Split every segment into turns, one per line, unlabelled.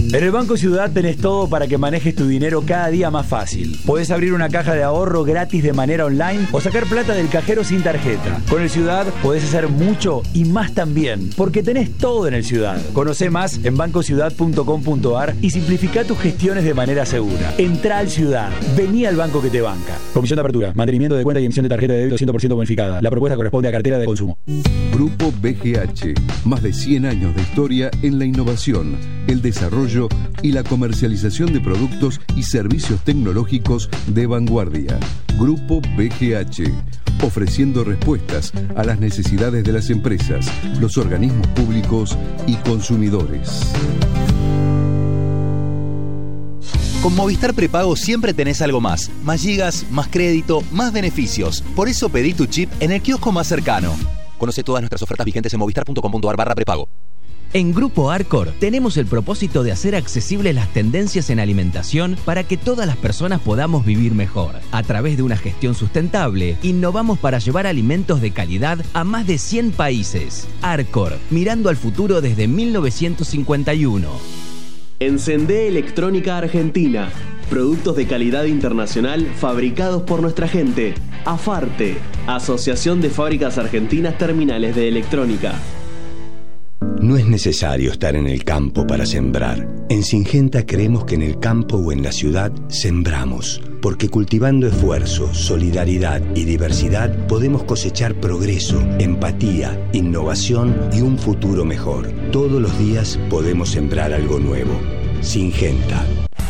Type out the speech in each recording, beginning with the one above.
En el Banco Ciudad tenés todo para que manejes tu dinero cada día más fácil. Podés abrir una caja de ahorro gratis de manera online o sacar plata del cajero sin tarjeta. Con el Ciudad podés hacer mucho y más también, porque tenés todo en el Ciudad. Conocé más en bancociudad.com.ar y simplifica tus gestiones de manera segura. Entrá al Ciudad. Vení al banco que te banca. Comisión de apertura, mantenimiento de cuenta y emisión de tarjeta de débito 100% bonificada. La propuesta corresponde a cartera de consumo.
Grupo BGH. Más de 100 años de historia en la innovación, el desarrollo y la comercialización de productos y servicios tecnológicos de vanguardia. Grupo BGH, ofreciendo respuestas a las necesidades de las empresas, los organismos públicos y consumidores.
Con Movistar Prepago siempre tenés algo más. Más gigas, más crédito, más beneficios. Por eso pedí tu chip en el kiosco más cercano. Conoce todas nuestras ofertas vigentes en movistar.com.ar/prepago.
En Grupo Arcor tenemos el propósito de hacer accesibles las tendencias en alimentación para que todas las personas podamos vivir mejor. A través de una gestión sustentable, innovamos para llevar alimentos de calidad a más de 100 países. Arcor, mirando al futuro desde 1951.
Encendé Electrónica Argentina. Productos de calidad internacional fabricados por nuestra gente. AFARTE, Asociación de Fábricas Argentinas Terminales de Electrónica.
No es necesario estar en el campo para sembrar. En Syngenta creemos que en el campo o en la ciudad sembramos, porque cultivando esfuerzo, solidaridad y diversidad podemos cosechar progreso, empatía, innovación y un futuro mejor. Todos los días podemos sembrar algo nuevo. Syngenta.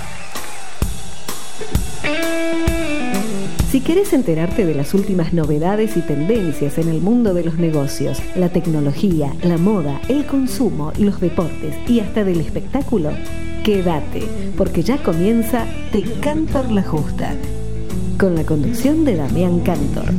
Si querés enterarte de las últimas novedades y tendencias en el mundo de los negocios, la tecnología, la moda, el consumo, los deportes y hasta del espectáculo, quédate, porque ya comienza Te Cantor la Justa, con la conducción de Damián Cantor.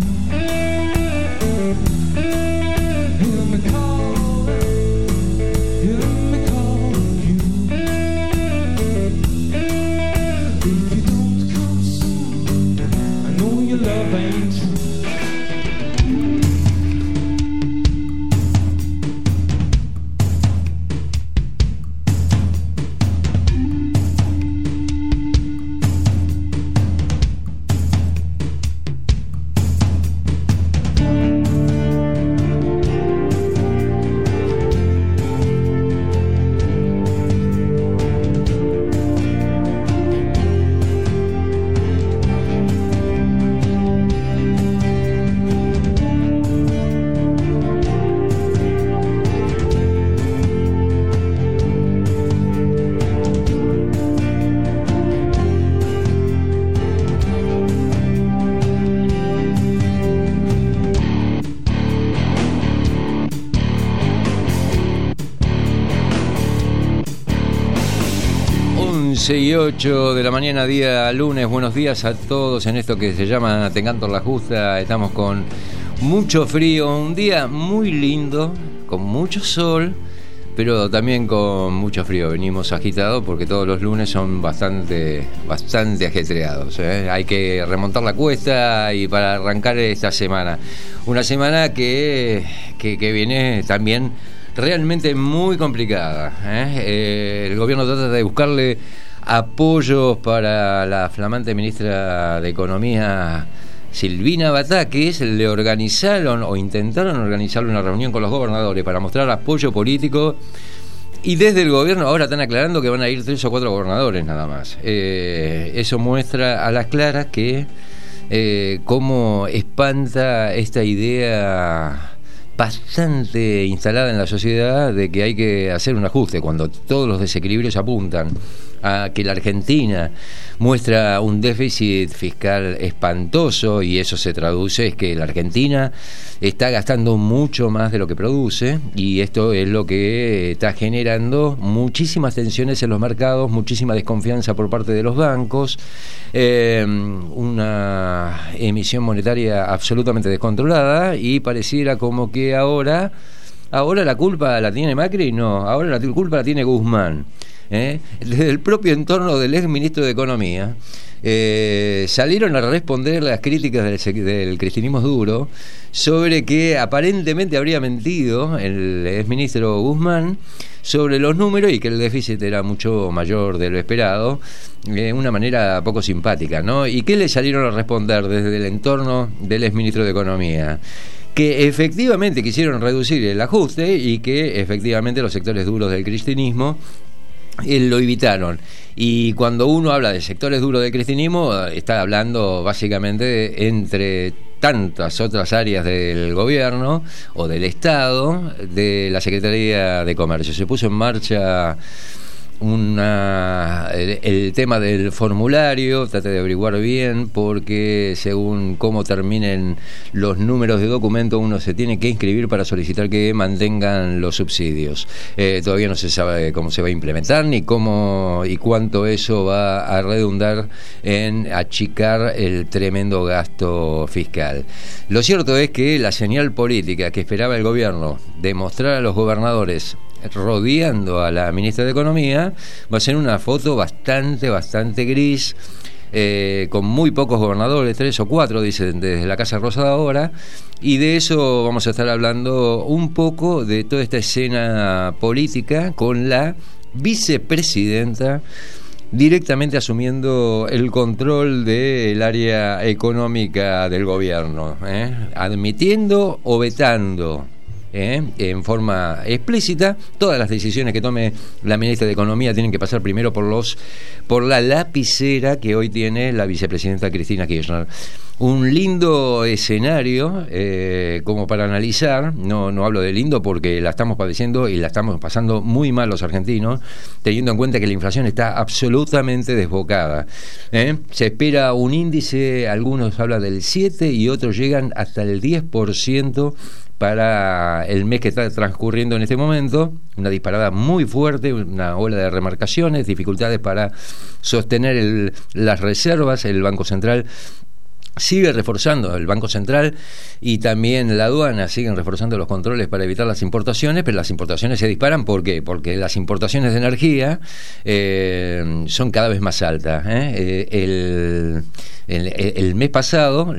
Y 8 de la mañana, día lunes. Buenos días a todos en esto que se llama Te Cantor la Justa. Estamos con mucho frío, un día muy lindo, con mucho sol, pero también con mucho frío. Venimos agitados porque todos los lunes son bastante ajetreados, ¿eh? Hay que remontar la cuesta y para arrancar esta semana. Una semana que viene también realmente muy complicada, ¿eh? El gobierno trata de buscarle apoyos para la flamante ministra de Economía Silvina Batakis. Le organizaron o intentaron organizarle una reunión con los gobernadores para mostrar apoyo político, y desde el gobierno ahora están aclarando que van a ir 3 o 4 gobernadores nada más. Eso muestra a las claras que cómo espanta esta idea bastante instalada en la sociedad de que hay que hacer un ajuste, cuando todos los desequilibrios apuntan a que la Argentina muestra un déficit fiscal espantoso, y eso se traduce es que la Argentina está gastando mucho más de lo que produce, y esto es lo que está generando muchísimas tensiones en los mercados, muchísima desconfianza por parte de los bancos, una emisión monetaria absolutamente descontrolada, y pareciera como que ahora la culpa la tiene Macri. No, ahora la culpa la tiene Guzmán. desde el propio entorno del ex ministro de Economía, salieron a responder las críticas del cristianismo duro sobre que aparentemente habría mentido el exministro Guzmán sobre los números y que el déficit era mucho mayor de lo esperado, de una manera poco simpática, ¿no? ¿Y qué le salieron a responder desde el entorno del exministro de Economía? Que efectivamente quisieron reducir el ajuste y que efectivamente los sectores duros del cristianismo lo evitaron. Y cuando uno habla de sectores duros del cristianismo, está hablando básicamente entre tantas otras áreas del gobierno o del Estado, de la Secretaría de Comercio. Se puso en marcha el tema del formulario, trate de averiguar bien, porque según cómo terminen los números de documento, uno se tiene que inscribir para solicitar que mantengan los subsidios. Todavía no se sabe cómo se va a implementar, ni cómo y cuánto eso va a redundar en achicar el tremendo gasto fiscal. Lo cierto es que la señal política que esperaba el gobierno de mostrar a los gobernadores rodeando a la ministra de Economía va a ser una foto bastante gris, con muy pocos gobernadores, 3 o 4 dicen desde la Casa Rosada ahora, y de eso vamos a estar hablando un poco, de toda esta escena política con la vicepresidenta directamente asumiendo el control del área económica del gobierno, admitiendo o vetando en forma explícita todas las decisiones que tome la ministra de Economía. Tienen que pasar primero por la lapicera que hoy tiene la vicepresidenta Cristina Kirchner. Un lindo escenario como para analizar. No hablo de lindo porque la estamos padeciendo y la estamos pasando muy mal los argentinos, teniendo en cuenta que la inflación está absolutamente desbocada. Se espera un índice, algunos hablan del 7 y otros llegan hasta el 10% para el mes que está transcurriendo en este momento. Una disparada muy fuerte, una ola de remarcaciones, dificultades para sostener las reservas. El Banco Central sigue reforzando, el Banco Central y también la aduana siguen reforzando los controles para evitar las importaciones, pero las importaciones se disparan. ¿Por qué? Porque las importaciones de energía son cada vez más altas. El mes pasado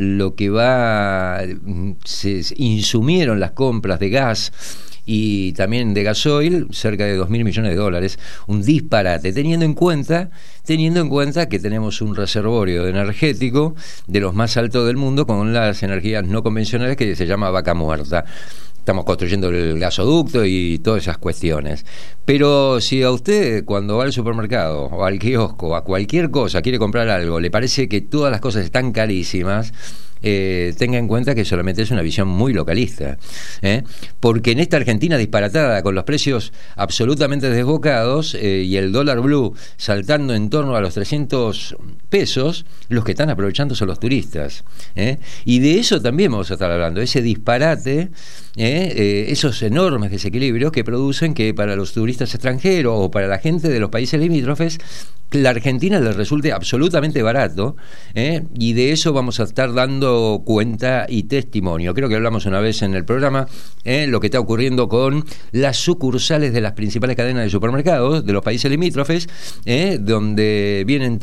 se insumieron las compras de gas y también de gasoil, cerca de 2.000 millones de dólares, un disparate, teniendo en cuenta que tenemos un reservorio energético de los más altos del mundo con las energías no convencionales que se llama vaca muerta. Estamos construyendo el gasoducto y todas esas cuestiones. Pero si a usted, cuando va al supermercado o al kiosco, a cualquier cosa, quiere comprar algo, le parece que todas las cosas están carísimas, tenga en cuenta que solamente es una visión muy localista, porque en esta Argentina disparatada, con los precios absolutamente desbocados y el dólar blue saltando en torno a los 300 pesos, los que están aprovechando son los turistas, y de eso también vamos a estar hablando, ese disparate, esos enormes desequilibrios que producen que para los turistas extranjeros o para la gente de los países limítrofes la Argentina les resulte absolutamente barato, y de eso vamos a estar dando cuenta y testimonio. Creo que hablamos una vez en el programa lo que está ocurriendo con las sucursales de las principales cadenas de supermercados de los países limítrofes, donde vienen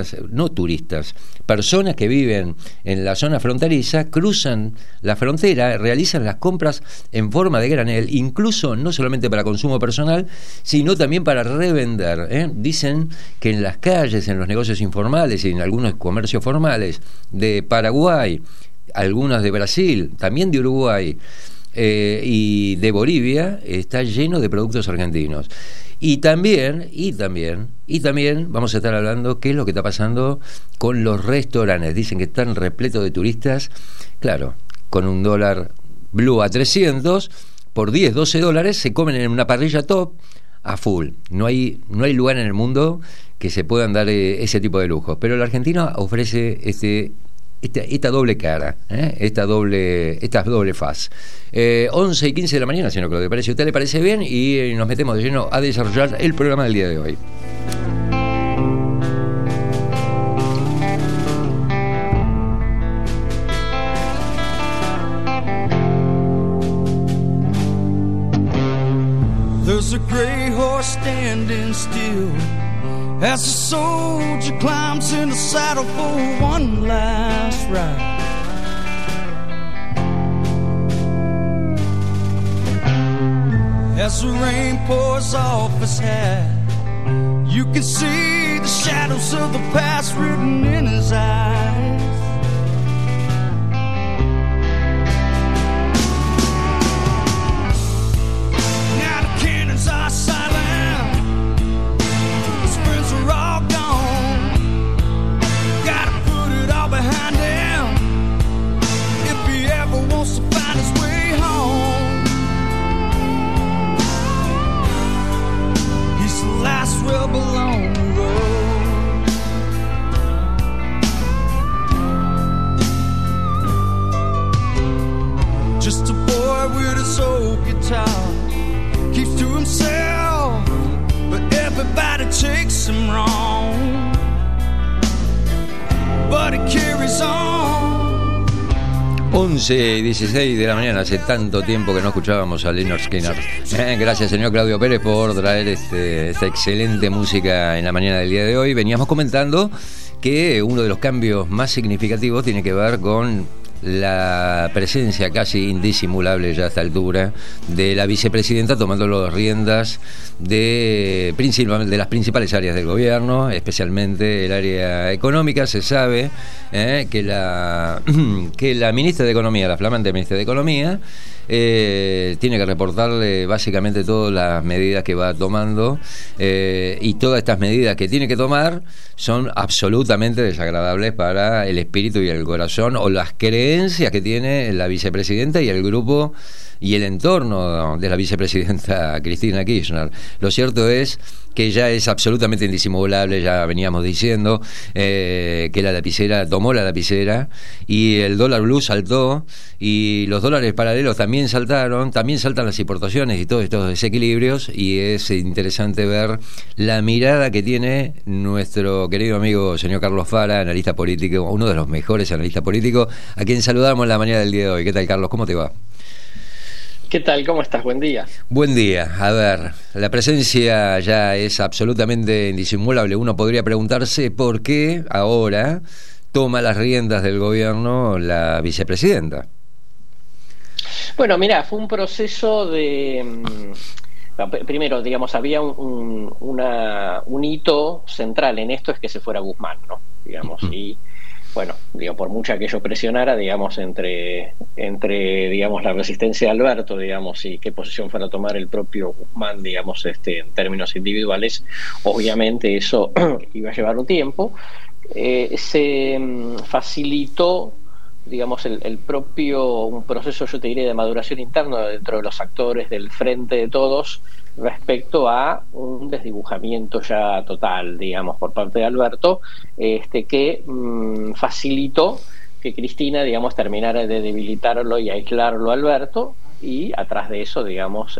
personas que viven en la zona fronteriza, cruzan la frontera, realizan las compras en forma de granel, incluso no solamente para consumo personal, sino también para revender. Dicen que en las calles, en los negocios informales y en algunos comercios formales de Paraguay, algunos de Brasil, también de Uruguay y de Bolivia, está lleno de productos argentinos. Y también vamos a estar hablando qué es lo que está pasando con los restaurantes. Dicen que están repletos de turistas, claro, con un dólar blue a 300, por 10, 12 dólares se comen en una parrilla top a full. No hay lugar en el mundo que se puedan dar ese tipo de lujos, pero la Argentina ofrece esta doble cara, esta doble faz. 11 y 15 de la mañana, señor Claudio, ¿parece? ¿Usted le parece bien? Y nos metemos de lleno a desarrollar el programa del día de hoy.
There's There's a gray horse standing still as the soldier climbs in the saddle for one last ride. As the rain pours off his hat, you can see the shadows of the past written in his eyes. Now the cannons are silent, his friends are all gone. Gotta put it all behind him if he ever wants to find his way home. He's the last rebel on the road. Just a boy with his old guitar, keeps to himself, but everybody takes him wrong. But he carries on.
11:16 de la mañana, hace tanto tiempo que no escuchábamos a Lynyrd Skynyrd. Gracias, señor Claudio Pérez, por traer esta excelente música en la mañana del día de hoy. Veníamos comentando que uno de los cambios más significativos tiene que ver con la presencia casi indisimulable ya a esta altura de la vicepresidenta tomando las riendas de las principales áreas del gobierno, especialmente el área económica. Se sabe que la ministra de Economía, la flamante ministra de Economía, tiene que reportarle básicamente todas las medidas que va tomando, y todas estas medidas que tiene que tomar son absolutamente desagradables para el espíritu y el corazón o las creencias que tiene la vicepresidenta y el grupo y el entorno de la vicepresidenta Cristina Kirchner. Lo cierto es que ya es absolutamente indisimulable, ya veníamos diciendo que la lapicera tomó la lapicera y el dólar blue saltó y los dólares paralelos también saltaron, también saltan las importaciones y todos estos desequilibrios, y es interesante ver la mirada que tiene nuestro querido amigo señor Carlos Fara, analista político, uno de los mejores analistas políticos, a quien saludamos en la mañana del día de hoy. ¿Qué tal, Carlos? ¿Cómo te va?
¿Qué tal? ¿Cómo estás? Buen día.
Buen día. A ver, la presencia ya es absolutamente indisimulable. Uno podría preguntarse por qué ahora toma las riendas del gobierno la vicepresidenta.
Bueno, mirá, fue un proceso de... Primero, digamos, había un hito central en esto, es que se fuera Guzmán, ¿no? Digamos, y... Bueno, digo, por mucha que yo presionara, digamos, entre digamos, la resistencia de Alberto, digamos, y qué posición fuera a tomar el propio Guzmán, digamos, en términos individuales, obviamente eso iba a llevar un tiempo. Se facilitó, digamos, el propio, un proceso, yo te diré, de maduración interna dentro de los actores del Frente de Todos, respecto a un desdibujamiento ya total, digamos, por parte de Alberto, que facilitó que Cristina, digamos, terminara de debilitarlo y aislarlo a Alberto, y atrás de eso, digamos,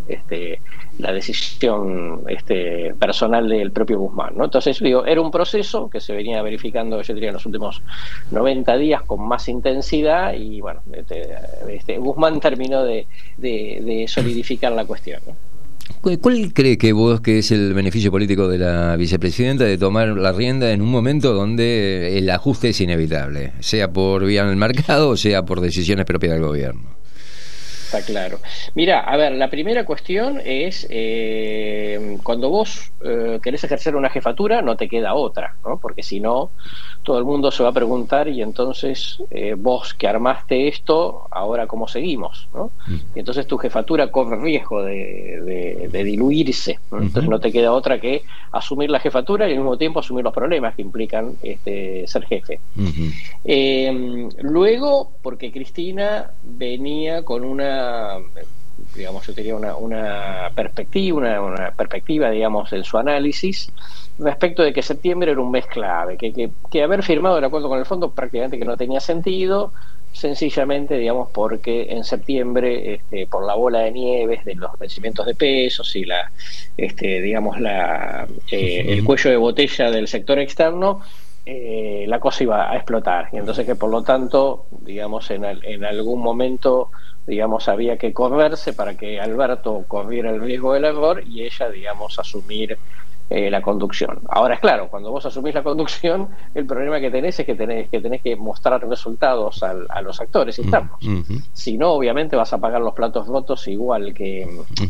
la decisión personal del propio Guzmán, ¿no? Entonces, digo, era un proceso que se venía verificando, yo diría, en los últimos 90 días con más intensidad, y bueno, Guzmán terminó de solidificar la cuestión, ¿no?
¿Cuál cree que vos que es el beneficio político de la vicepresidenta de tomar la rienda en un momento donde el ajuste es inevitable, sea por vía del mercado o sea por decisiones propias del gobierno?
Está claro. Mira, a ver, la primera cuestión es cuando vos querés ejercer una jefatura, no te queda otra, ¿no? Porque si no, todo el mundo se va a preguntar, y entonces vos que armaste esto, ahora cómo seguimos, ¿no? Y entonces tu jefatura corre riesgo de diluirse, ¿no? Entonces no te queda otra que asumir la jefatura y al mismo tiempo asumir los problemas que implican ser jefe. Luego, porque Cristina venía con digamos, yo diría una perspectiva, digamos, en su análisis respecto de que septiembre era un mes clave, que haber firmado el acuerdo con el fondo prácticamente que no tenía sentido, sencillamente, digamos, porque en septiembre, por la bola de nieve de los vencimientos de pesos y digamos, el cuello de botella del sector externo, la cosa iba a explotar, y entonces que por lo tanto, digamos, en algún momento digamos, había que correrse para que Alberto corriera el riesgo del error y ella, digamos, asumir la conducción. Ahora es claro, cuando vos asumís la conducción, el problema que tenés es que tenés que mostrar resultados a los actores internos. Si no, obviamente vas a pagar los platos rotos igual que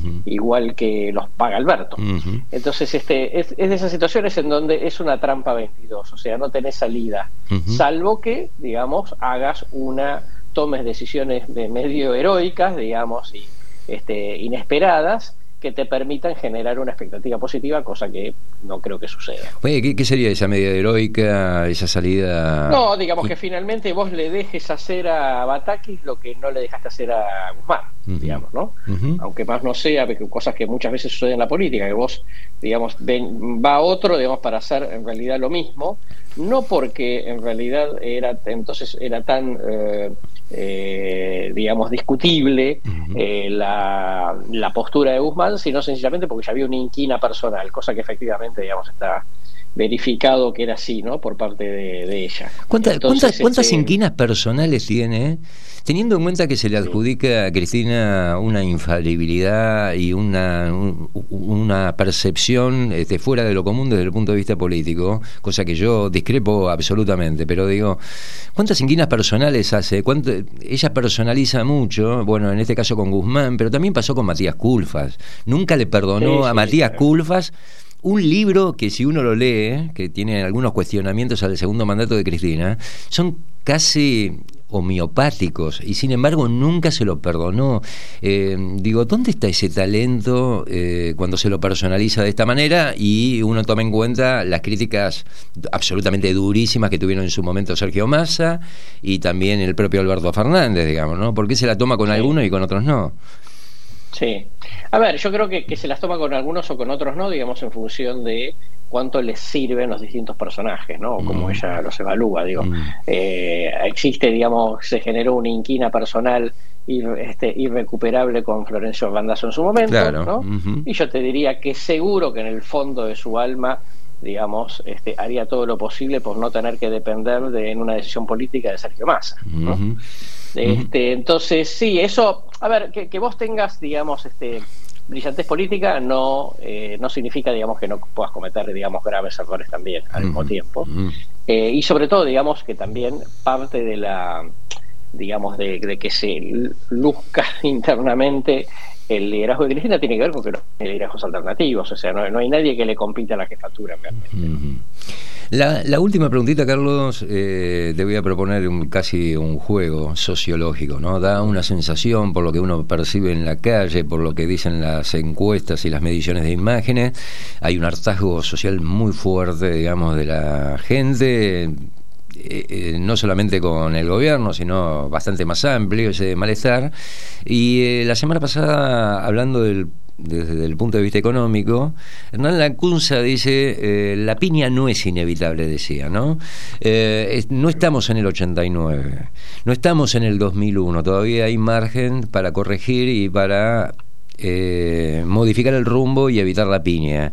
los paga Alberto. Entonces es de esas situaciones en donde es una trampa 22, o sea, no tenés salida, salvo que, digamos, tomes decisiones de medio heroicas, digamos, y inesperadas, que te permitan generar una expectativa positiva, cosa que no creo que suceda.
Oye, ¿qué sería esa medida heroica, esa salida?
No, digamos que finalmente vos le dejes hacer a Batakis lo que no le dejaste hacer a Guzmán, digamos, ¿no? Aunque más no sea, cosas que muchas veces suceden en la política, que vos, digamos, va otro, digamos, para hacer en realidad lo mismo, no porque en realidad era tan digamos, discutible la postura de Guzmán, sino sencillamente porque ya había una inquina personal, cosa que efectivamente, digamos, está verificado que era así, ¿no? Por parte de ella.
¿Cuántas inquinas personales tiene? Teniendo en cuenta que se le adjudica a Cristina una infalibilidad y una percepción fuera de lo común desde el punto de vista político, cosa que yo discrepo absolutamente, pero digo, ¿cuántas inquinas personales hace? Ella personaliza mucho, bueno, en este caso con Guzmán, pero también pasó con Matías Culfas. Nunca le perdonó a Matías Culfas un libro que, si uno lo lee, que tiene algunos cuestionamientos al segundo mandato de Cristina, son casi homeopáticos, y sin embargo nunca se lo perdonó. Digo, ¿dónde está ese talento cuando se lo personaliza de esta manera? Y uno toma en cuenta las críticas absolutamente durísimas que tuvieron en su momento Sergio Massa y también el propio Alberto Fernández, digamos, ¿no? ¿Por qué se la toma con algunos y con otros no?
Sí. A ver, yo creo que se las toma con algunos o con otros no, digamos, en función de cuánto les sirven los distintos personajes, ¿no? Como ella los evalúa, digo. Existe, digamos, se generó una inquina personal irrecuperable con Florencio Randazzo en su momento, claro, ¿no? Y yo te diría que seguro que en el fondo de su alma, digamos, haría todo lo posible por no tener que depender en una decisión política de Sergio Massa, ¿no? Entonces, sí, eso, a ver, que vos tengas, digamos, brillantez política no significa, digamos, que no puedas cometer, digamos, graves errores también al mismo tiempo. Y sobre todo, digamos, que también parte de digamos, de que se luzca internamente el liderazgo de Cristina tiene que ver con que no hay liderazgos alternativos, o sea, no hay nadie que le compita a la jefatura realmente.
La última preguntita, Carlos, te voy a proponer casi un juego sociológico, ¿no? Da una sensación, por lo que uno percibe en la calle, por lo que dicen las encuestas y las mediciones de imágenes, hay un hartazgo social muy fuerte, digamos, de la gente, no solamente con el gobierno, sino bastante más amplio ese malestar. Y la semana pasada, hablando desde el punto de vista económico, Hernán Lacunza dice, la piña no es inevitable, decía, ¿no? No estamos en el 89, no estamos en el 2001, todavía hay margen para corregir y para modificar el rumbo y evitar la piña.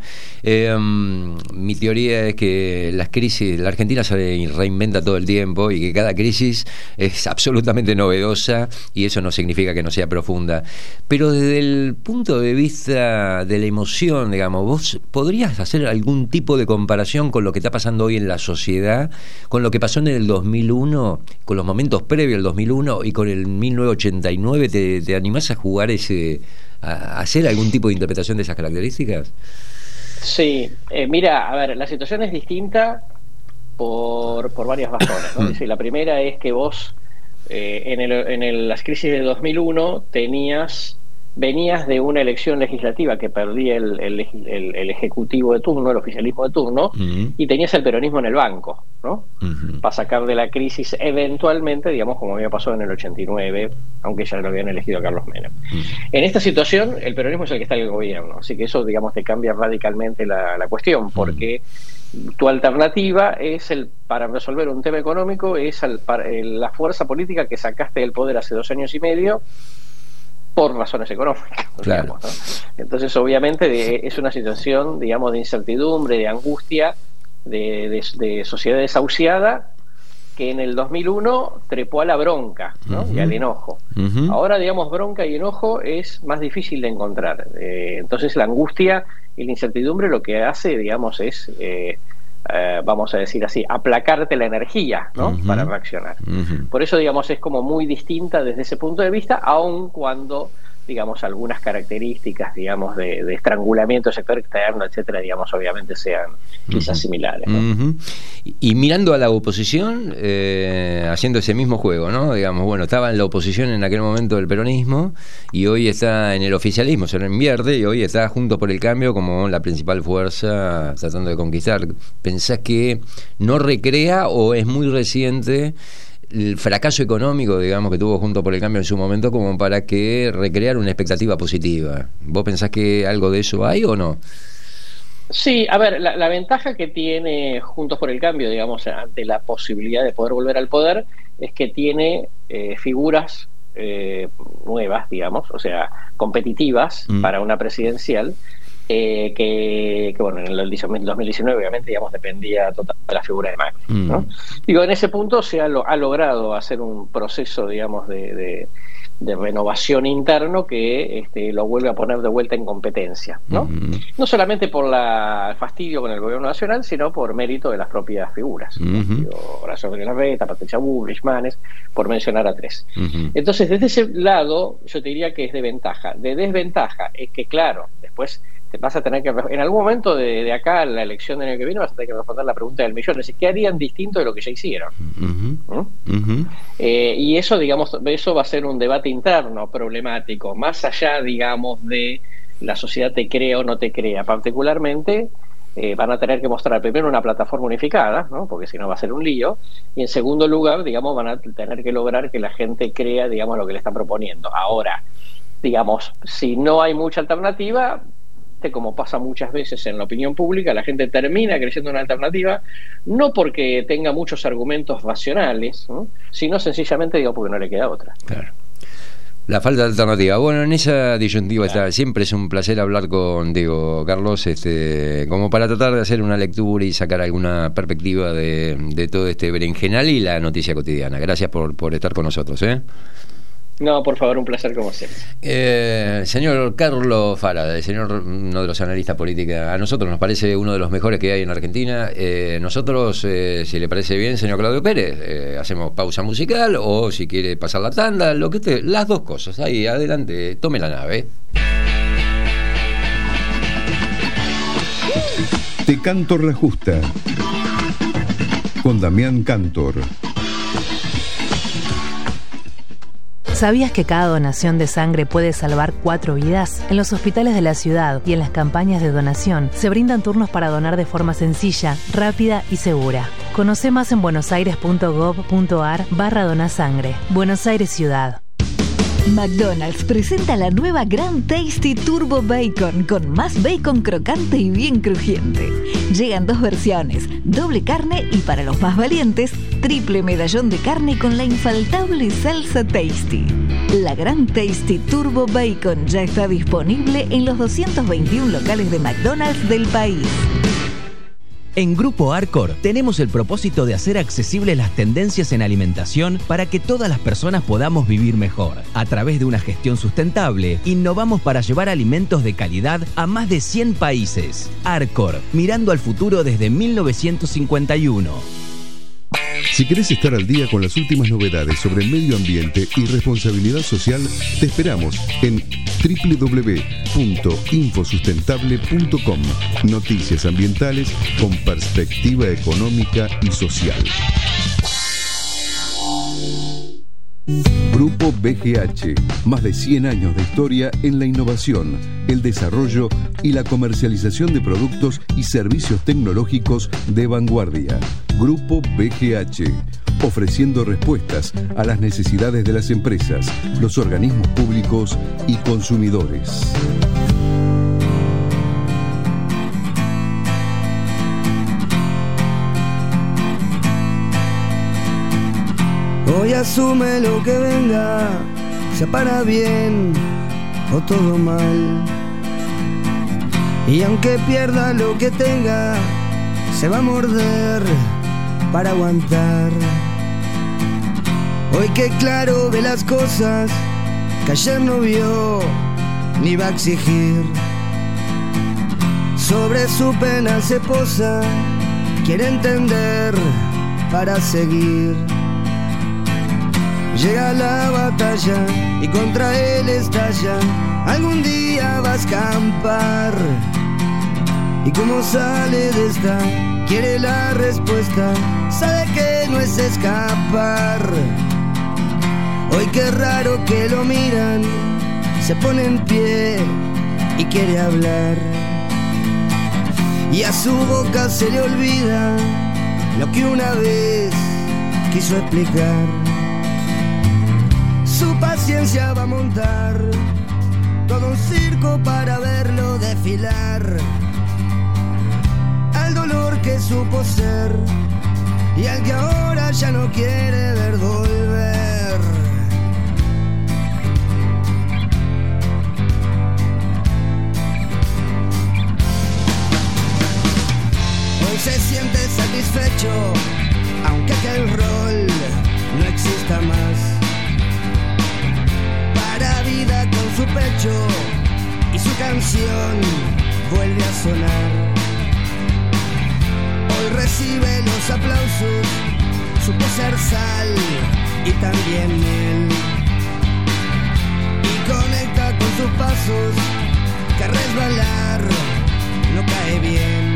Mi teoría es que las crisis, la Argentina se reinventa todo el tiempo y que cada crisis es absolutamente novedosa, y eso no significa que no sea profunda, pero desde el punto de vista de la emoción, digamos, ¿vos podrías hacer algún tipo de comparación con lo que está pasando hoy en la sociedad, con lo que pasó en el 2001, con los momentos previos al 2001 y con el 1989? ¿Te animás a jugar a hacer algún tipo de interpretación de esas características?
Sí, mira, a ver, la situación es distinta por varias razones, ¿no? Es decir, la primera es que vos en las crisis de 2001 venías de una elección legislativa que perdía el ejecutivo de turno, el oficialismo de turno, y tenías el peronismo en el banco, ¿no? Para sacar de la crisis eventualmente, digamos, como había pasado en el 89, aunque ya lo habían elegido a Carlos Menem. En esta situación, el peronismo es el que está en el gobierno, así que eso, digamos, te cambia radicalmente la cuestión, porque tu alternativa para resolver un tema económico es la fuerza política que sacaste del poder hace 2 años y medio por razones económicas,
claro,
digamos, ¿no? Entonces, obviamente, es una situación, digamos, de incertidumbre, de angustia, de sociedad desahuciada, que en el 2001 trepó a la bronca, ¿no? Y al enojo. Ahora, digamos, bronca y enojo es más difícil de encontrar. Entonces la angustia y la incertidumbre lo que hace, digamos, es, vamos a decir así, aplacarte la energía, ¿no? Para reaccionar. Por eso, digamos, es como muy distinta desde ese punto de vista, aun cuando, digamos, algunas características, digamos, de estrangulamiento del sector externo, etcétera, digamos, obviamente sean quizás similares, ¿no?
Y mirando a la oposición, haciendo ese mismo juego, ¿no? Digamos, bueno, estaba en la oposición en aquel momento del peronismo y hoy está en el oficialismo, se lo invierte y hoy está Juntos por el Cambio como la principal fuerza tratando de conquistar. ¿Pensás que no recrea o es muy reciente el fracaso económico, digamos, que tuvo Juntos por el Cambio en su momento como para que recrear una expectativa positiva? ¿Vos pensás que algo de eso hay o no?
Sí, a ver, la ventaja que tiene Juntos por el Cambio, digamos, ante la posibilidad de poder volver al poder, es que tiene figuras nuevas, digamos, o sea, competitivas para una presidencial, que bueno, en el 2019 obviamente, digamos, dependía totalmente de la figura de Macri, ¿no? Digo, en ese punto se ha logrado hacer un proceso, digamos, de renovación interno que lo vuelve a poner de vuelta en competencia, ¿no? No solamente por el fastidio con el gobierno nacional, sino por mérito de las propias figuras, Horacio Rodríguez Larreta, Patricia Bullrich, Manes, por mencionar a tres. Entonces, desde ese lado, yo te diría que es de ventaja. De desventaja es que, claro, después vas a tener que, en algún momento de acá a la elección del año que viene, vas a tener que responder la pregunta del millón, es decir, ¿qué harían distinto de lo que ya hicieron? Y eso, digamos, eso va a ser un debate interno problemático, más allá, digamos, de la sociedad te crea o no te crea. Particularmente van a tener que mostrar primero una plataforma unificada, ¿no? Porque si no va a ser un lío, y en segundo lugar, digamos, van a tener que lograr que la gente crea, digamos, lo que le están proponiendo. Ahora, digamos, si no hay mucha alternativa, como pasa muchas veces en la opinión pública, la gente termina creyendo una alternativa, no porque tenga muchos argumentos racionales, ¿no? Sino sencillamente, digo, porque no le queda otra.
Claro. La falta de alternativa. Bueno, en esa disyuntiva está. Siempre es un placer hablar contigo, Carlos, como para tratar de hacer una lectura y sacar alguna perspectiva de todo este berenjenal y la noticia cotidiana. Gracias por estar con nosotros,
No, por favor, un placer como siempre.
Señor Carlos Fara, uno de los analistas políticos, a nosotros nos parece uno de los mejores que hay en Argentina. Nosotros, si le parece bien, señor Claudio Pérez, hacemos pausa musical o si quiere pasar la tanda, lo que usted, las dos cosas. Ahí, adelante, tome la nave.
Te Cantor la Justa, con Damián Cantor.
¿Sabías que cada donación de sangre puede salvar 4 vidas? En los hospitales de la ciudad y en las campañas de donación se brindan turnos para donar de forma sencilla, rápida y segura. Conoce más en buenosaires.gov.ar/donasangre. Buenos Aires Ciudad.
McDonald's presenta la nueva Grand Tasty Turbo Bacon con más bacon crocante y bien crujiente. Llegan 2 versiones, doble carne y para los más valientes, triple medallón de carne con la infaltable salsa Tasty. La Grand Tasty Turbo Bacon ya está disponible en los 221 locales de McDonald's del país.
En Grupo Arcor tenemos el propósito de hacer accesibles las tendencias en alimentación para que todas las personas podamos vivir mejor. A través de una gestión sustentable, innovamos para llevar alimentos de calidad a más de 100 países. Arcor, mirando al futuro desde 1951.
Si querés estar al día con las últimas novedades sobre el medio ambiente y responsabilidad social, te esperamos en www.infosustentable.com. Noticias ambientales con perspectiva económica y social. Grupo BGH, más de 100 años de historia en la innovación, el desarrollo y la comercialización de productos y servicios tecnológicos de vanguardia. Grupo BGH, ofreciendo respuestas a las necesidades de las empresas, los organismos públicos y consumidores.
Hoy asume lo que venga, sea para bien o todo mal. Y aunque pierda lo que tenga, se va a morder para aguantar. Hoy que claro ve las cosas que ayer no vio ni va a exigir. Sobre su pena se posa, quiere entender para seguir. Llega la batalla y contra él estalla. Algún día va a escampar. Y como sale de esta, quiere la respuesta. Sabe que no es escapar. Hoy qué raro que lo miran, se pone en pie y quiere hablar. Y a su boca se le olvida lo que una vez quiso explicar. Su paciencia va a montar todo un circo para verlo desfilar. Al dolor que supo ser y al que ahora ya no quiere ver volver. Hoy se siente satisfecho, aunque aquel rol no exista más. Para vida con su pecho y su canción vuelve a sonar. Hoy recibe los aplausos, supo ser sal y también miel. Y conecta con sus pasos, que resbalar no cae bien.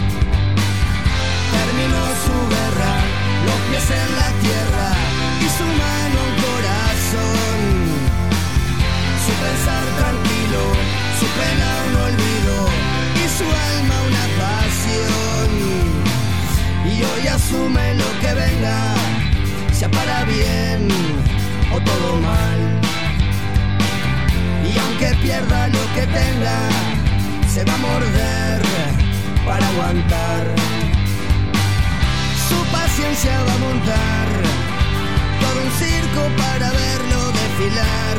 Terminó su guerra, los pies en la tierra y su mano un corazón. Su pensar tranquilo, su pena un olvido y su alma una pasión. Y hoy asume lo que venga, sea para bien o todo mal. Y aunque pierda lo que tenga, se va a morder para aguantar. Su paciencia va a montar todo un circo para verlo desfilar.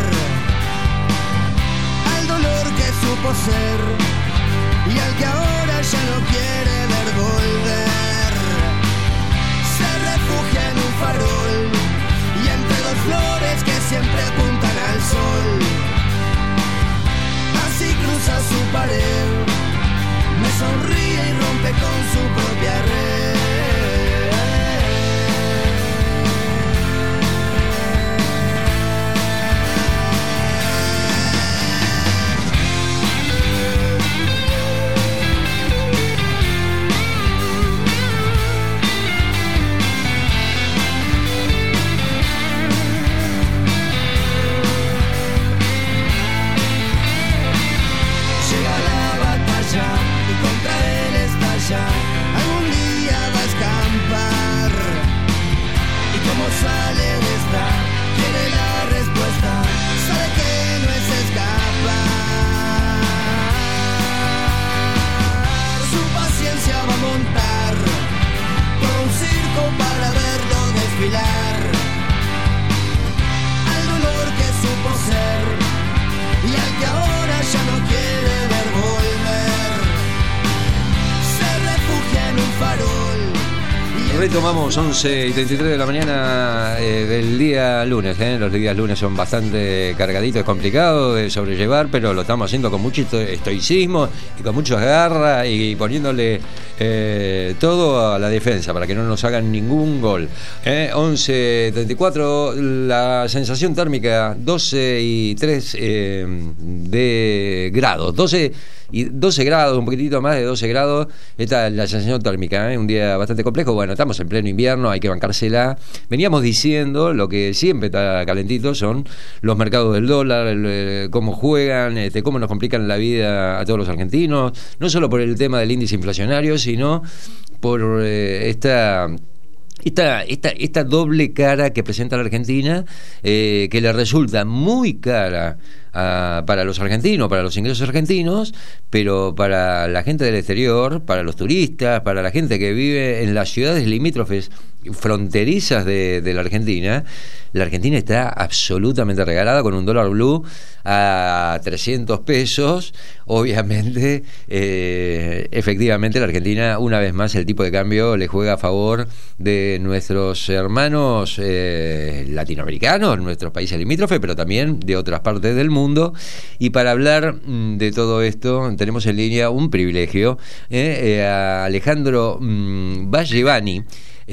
Al dolor que supo ser y al que ahora ya no quiere ver volver. Se refugia en un farol y entre dos flores que siempre apuntan al sol. Así cruza su pared, me sonríe y rompe con su propia red. Algún día va a escampar. Y como sale de esta, quiere la respuesta. Sabe que no es escapar. Su paciencia va a montar todo un circo para verlo desfilar. Al dolor que supo ser y al que ahora ya no quiere ver volver.
Retomamos 11:33 de la mañana del día lunes. Los días lunes son bastante cargaditos, es complicado de sobrellevar, pero lo estamos haciendo con mucho estoicismo y con mucha garra y poniéndole todo a la defensa para que no nos hagan ningún gol. 11:34, la sensación térmica 12,3 de grados. 12 grados, un poquitito más de 12 grados. Esta es la sensación térmica, un día bastante complejo. Bueno, estamos en pleno invierno, hay que bancársela. Veníamos diciendo lo que siempre está calentito son los mercados del dólar, cómo juegan, cómo nos complican la vida a todos los argentinos, no solo por el tema del índice inflacionario, sino por esta doble cara que presenta la Argentina, que le resulta muy cara para los argentinos, para los ingresos argentinos, pero para la gente del exterior, para los turistas, para la gente que vive en las ciudades limítrofes fronterizas de la Argentina está absolutamente regalada, con un dólar blue a 300 pesos. Obviamente, efectivamente, la Argentina, una vez más, el tipo de cambio le juega a favor de nuestros hermanos latinoamericanos, nuestros países limítrofes, pero también de otras partes del mundo. Y para hablar de todo esto, tenemos en línea un privilegio, a Alejandro Vallevani,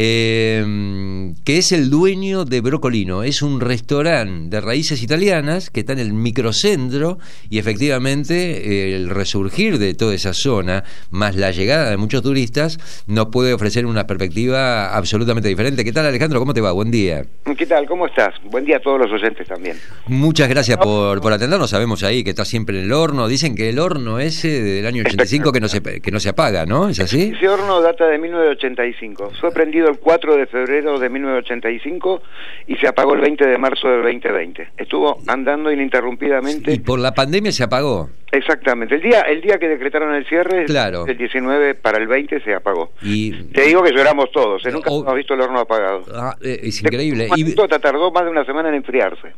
que es el dueño de Brocolino. Es un restaurante de raíces italianas que está en el microcentro, y efectivamente el resurgir de toda esa zona, más la llegada de muchos turistas, nos puede ofrecer una perspectiva absolutamente diferente. ¿Qué tal, Alejandro? ¿Cómo te va? Buen día.
¿Qué tal? ¿Cómo estás? Buen día a todos los oyentes también.
Muchas gracias por atendernos. Sabemos ahí que estás siempre en el horno. Dicen que el horno ese del año 85 que no se apaga, ¿no? ¿Es así?
Ese horno data de 1985. Fue prendido el 4 de febrero de 1985 y se apagó el 20 de marzo del 2020. Estuvo andando ininterrumpidamente.
Y por la pandemia se apagó.
Exactamente. El día que decretaron el cierre,
claro,
el 19 para el 20 se apagó.
Y
te digo que lloramos todos. Nunca hemos visto el horno apagado.
Es increíble.
Y tardó más de una semana en enfriarse.